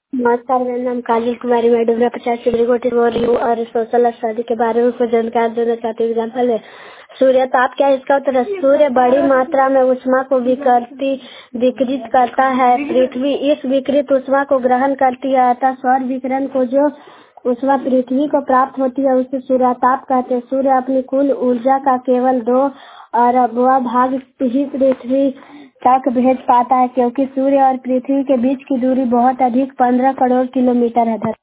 नमस्कार, मेरा नाम काजल कुमारी, मैं डुमरा 50 चिबरीगोटी बोल रही हूँ और सोशल स्टडी के बारे में कुछ जानकारी देना चाहती हूँ। एग्जाम्पल है सूर्य ताप। क्या इसका उत्तर है? सूर्य बड़ी मात्रा में ऊष्मा को विकिरित करता है। पृथ्वी इस विकिरित ऊष्मा को ग्रहण करती है, अतः सौर विकिरण को जो ऊष्मा पृथ्वी को प्राप्त होती है उसे सूर्यताप कहते हैं। सूर्य अपनी कुल ऊर्जा का केवल 2 भाग ही पृथ्वी तक भेज पाता है, क्योंकि सूर्य और पृथ्वी के बीच की दूरी बहुत अधिक 15 करोड़ किलोमीटर है।